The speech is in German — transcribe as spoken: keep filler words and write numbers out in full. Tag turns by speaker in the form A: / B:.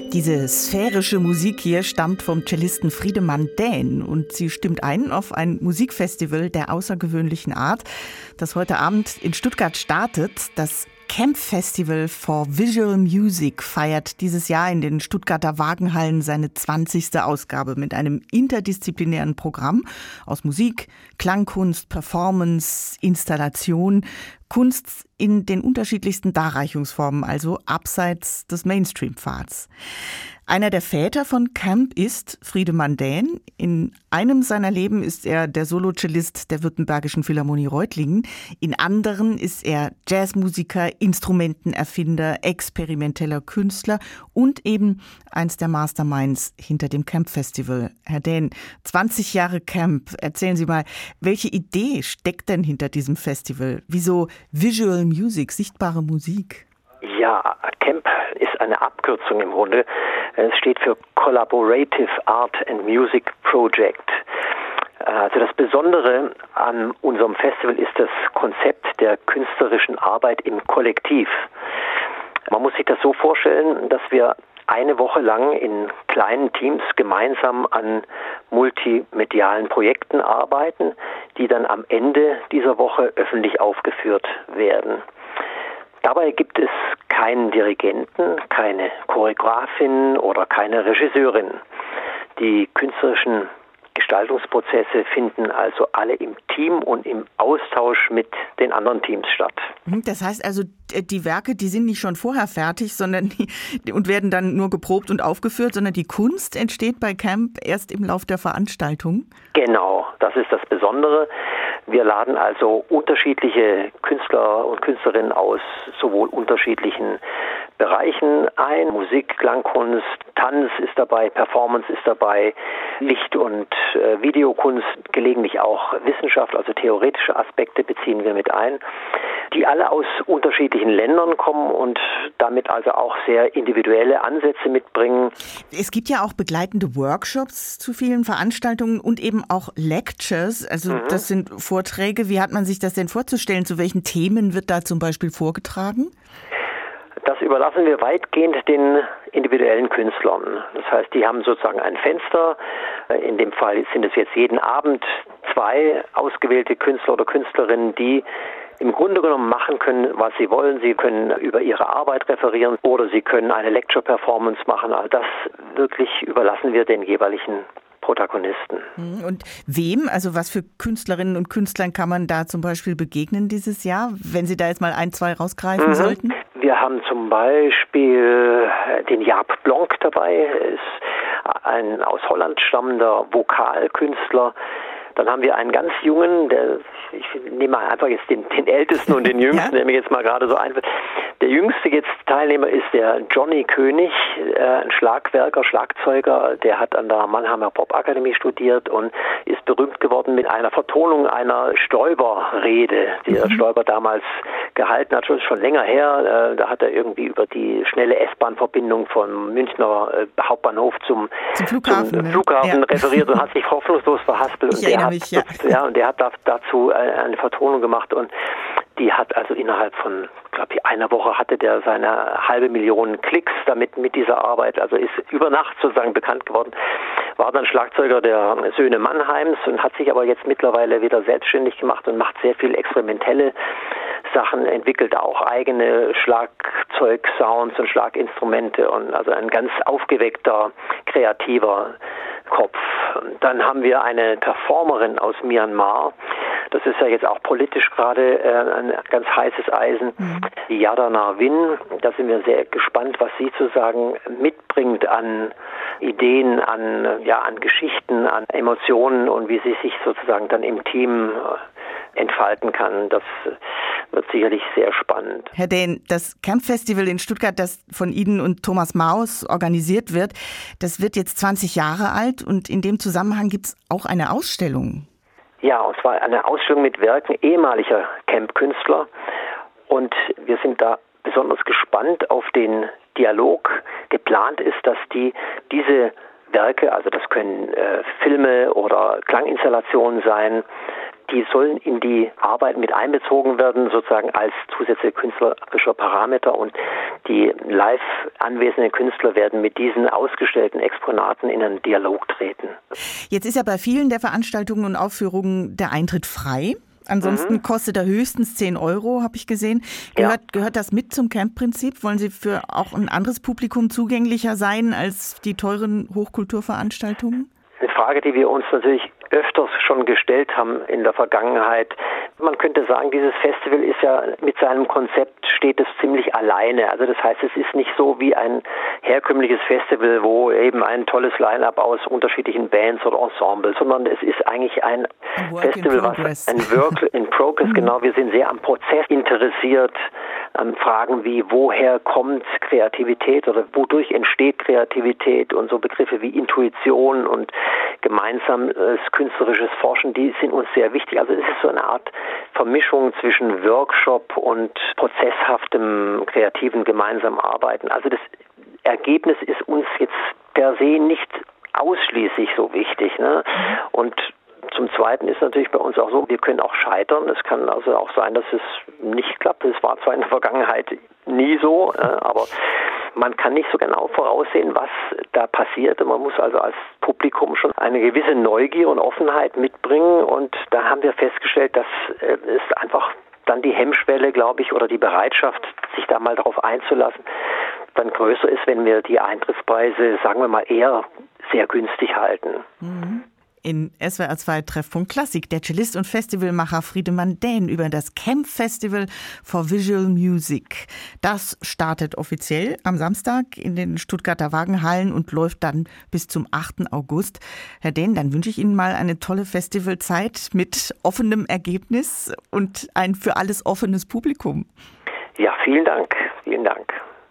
A: Diese sphärische Musik hier stammt vom Cellisten Friedemann Dähn und sie stimmt ein auf ein Musikfestival der außergewöhnlichen Art, das heute Abend in Stuttgart startet. Das Camp Festival for Visual Music feiert dieses Jahr in den Stuttgarter Wagenhallen seine zwanzigste Ausgabe mit einem interdisziplinären Programm aus Musik, Klangkunst, Performance, Installation, Kunst in den unterschiedlichsten Darreichungsformen, also abseits des Mainstream-Pfads. Einer der Väter von Camp ist Friedemann Dähn. In einem seiner Leben ist er der Solocellist der Württembergischen Philharmonie Reutlingen. In anderen ist er Jazzmusiker, Instrumentenerfinder, experimenteller Künstler und eben eins der Masterminds hinter dem Camp Festival. Herr Dähn, zwanzig Jahre Camp. Erzählen Sie mal, welche Idee steckt denn hinter diesem Festival? Wieso Visual Music, sichtbare Musik?
B: Ja, Camp ist eine Abkürzung im Grunde. Es steht für Collaborative Art and Music Project. Also das Besondere an unserem Festival ist das Konzept der künstlerischen Arbeit im Kollektiv. Man muss sich das so vorstellen, dass wir eine Woche lang in kleinen Teams gemeinsam an multimedialen Projekten arbeiten, die dann am Ende dieser Woche öffentlich aufgeführt werden. Dabei gibt es keinen Dirigenten, keine Choreografin oder keine Regisseurin. Die künstlerischen Gestaltungsprozesse finden also alle im Team und im Austausch mit den anderen Teams statt.
A: Das heißt also, die Werke, die sind nicht schon vorher fertig, sondern die, und werden dann nur geprobt und aufgeführt, sondern die Kunst entsteht bei Camp erst im Lauf der Veranstaltung?
B: Genau, das ist das Besondere. Wir laden also unterschiedliche Künstler und Künstlerinnen aus sowohl unterschiedlichen Bereichen ein. Musik, Klangkunst, Tanz ist dabei, Performance ist dabei, Licht- und äh, Videokunst, gelegentlich auch Wissenschaft, also theoretische Aspekte beziehen wir mit ein, die alle aus unterschiedlichen Ländern kommen und damit also auch sehr individuelle Ansätze mitbringen.
A: Es gibt ja auch begleitende Workshops zu vielen Veranstaltungen und eben auch Lectures, also mhm. das sind Vorträge. Wie hat man sich das denn vorzustellen? Zu welchen Themen wird da zum Beispiel vorgetragen?
B: Das überlassen wir weitgehend den individuellen Künstlern. Das heißt, die haben sozusagen ein Fenster. In dem Fall sind es jetzt jeden Abend zwei ausgewählte Künstler oder Künstlerinnen, die im Grunde genommen machen können, was sie wollen. Sie können über ihre Arbeit referieren oder sie können eine Lecture-Performance machen. Also das wirklich überlassen wir den jeweiligen Protagonisten.
A: Und wem, also was für Künstlerinnen und Künstlern kann man da zum Beispiel begegnen dieses Jahr, wenn Sie da jetzt mal ein, zwei rausgreifen mhm. sollten?
B: Wir haben zum Beispiel den Jaap Blonk dabei, er ist ein aus Holland stammender Vokalkünstler. Dann haben wir einen ganz jungen, der, ich nehme mal einfach jetzt den, den Ältesten und den Jüngsten, ja. der mir jetzt mal gerade so einfällt. Der jüngste jetzt Teilnehmer ist der Johnny König, äh, ein Schlagwerker, Schlagzeuger, der hat an der Mannheimer Popakademie studiert und ist berühmt geworden mit einer Vertonung einer Stoiber-Rede, die der mhm. Stoiber damals gehalten hat, schon, schon länger her. Äh, da hat er irgendwie über die schnelle S-Bahn-Verbindung vom Münchner äh, Hauptbahnhof zum,
A: zum Flughafen,
B: zum Flughafen
A: ja.
B: referiert und hat sich hoffnungslos verhaspelt.
A: Ich erinnere mich, ja.
B: Ja, und der hat dazu eine Vertonung gemacht und die hat also innerhalb von, glaube ich, einer Woche hatte der seine halbe Million Klicks damit mit dieser Arbeit, also ist über Nacht sozusagen bekannt geworden, war dann Schlagzeuger der Söhne Mannheims und hat sich aber jetzt mittlerweile wieder selbstständig gemacht und macht sehr viel experimentelle Sachen, entwickelt auch eigene Schlagzeugsounds und Schlaginstrumente und also ein ganz aufgeweckter, kreativer Kopf. Dann haben wir eine Performerin aus Myanmar. Das ist ja jetzt auch politisch gerade äh, ein ganz heißes Eisen. Mhm. Die Yadana Win. Da sind wir sehr gespannt, was sie zu sagen mitbringt an Ideen, an, ja, an Geschichten, an Emotionen und wie sie sich sozusagen dann im Team äh, entfalten kann. Das wird sicherlich sehr spannend.
A: Herr Dähn, das Camp Festival in Stuttgart, das von Ihnen und Thomas Maus organisiert wird, das wird jetzt zwanzig Jahre alt und in dem Zusammenhang gibt es auch eine Ausstellung.
B: Ja, und zwar eine Ausstellung mit Werken ehemaliger Camp-Künstler und wir sind da besonders gespannt auf den Dialog. Geplant ist, dass die diese Werke, also das können äh, Filme oder Klanginstallationen sein, die sollen in die Arbeit mit einbezogen werden, sozusagen als zusätzliche künstlerischer Parameter, und die live anwesenden Künstler werden mit diesen ausgestellten Exponaten in einen Dialog treten.
A: Jetzt ist ja bei vielen der Veranstaltungen und Aufführungen der Eintritt frei. Ansonsten mhm. kostet er höchstens zehn Euro, habe ich gesehen. Gehört, ja. gehört das mit zum Camp-Prinzip? Wollen Sie für auch ein anderes Publikum zugänglicher sein als die teuren Hochkulturveranstaltungen?
B: Eine Frage, die wir uns natürlich öfters schon gestellt haben in der Vergangenheit. Man könnte sagen, dieses Festival ist ja mit seinem Konzept, steht es ziemlich alleine. Also das heißt, es ist nicht so wie ein herkömmliches Festival, wo eben ein tolles Line-up aus unterschiedlichen Bands oder Ensembles, sondern es ist eigentlich ein Festival, was ein Work in Progress, genau, wir sind sehr am Prozess interessiert, an Fragen wie, woher kommt Kreativität oder wodurch entsteht Kreativität, und so Begriffe wie Intuition und gemeinsames künstlerisches Forschen, die sind uns sehr wichtig. Also es ist so eine Art Vermischung zwischen Workshop und prozesshaftem, kreativen gemeinsamen Arbeiten. Also das Ergebnis ist uns jetzt per se nicht ausschließlich so wichtig, ne? Und zum Zweiten ist natürlich bei uns auch so, wir können auch scheitern. Es kann also auch sein, dass es nicht klappt. Es war zwar in der Vergangenheit nie so, aber man kann nicht so genau voraussehen, was da passiert. Man muss also als Publikum schon eine gewisse Neugier und Offenheit mitbringen. Und da haben wir festgestellt, dass es einfach dann die Hemmschwelle, glaube ich, oder die Bereitschaft, sich da mal darauf einzulassen, dann größer ist, wenn wir die Eintrittspreise, sagen wir mal, eher sehr günstig halten.
A: Mhm. In S W R zwei Treffpunkt Klassik, der Cellist und Festivalmacher Friedemann Dähn über das Camp Festival for Visual Music. Das startet offiziell am Samstag in den Stuttgarter Wagenhallen und läuft dann bis zum achten August. Herr Dähn, dann wünsche ich Ihnen mal eine tolle Festivalzeit mit offenem Ergebnis und ein für alles offenes Publikum.
B: Ja, vielen Dank. Vielen Dank.